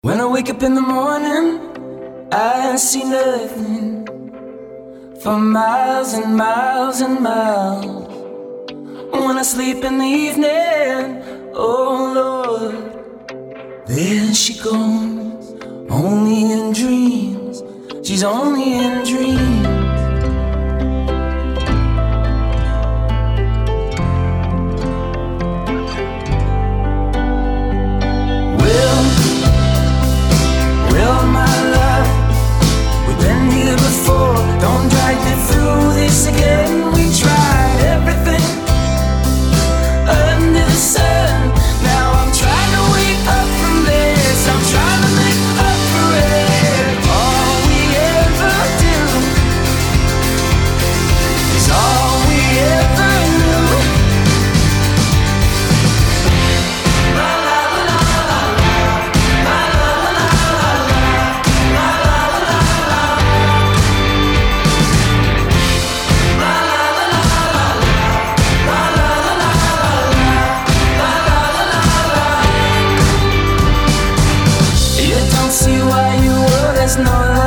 When I wake up in the morning, I see nothing for miles and miles and miles. When I sleep in the evening, oh Lord, there she goes, only in dreams. She's only in dreams. Well, my love, we've been here before. Don't drag me through this again. We tried everything under the sun. Now I'm trying to wake up from this. I'm trying to make up for it. All we ever do is all we ever knew. La la la la la, la la la la, la la la la, la la la la la, la la la la la. You don't see why you were, there's no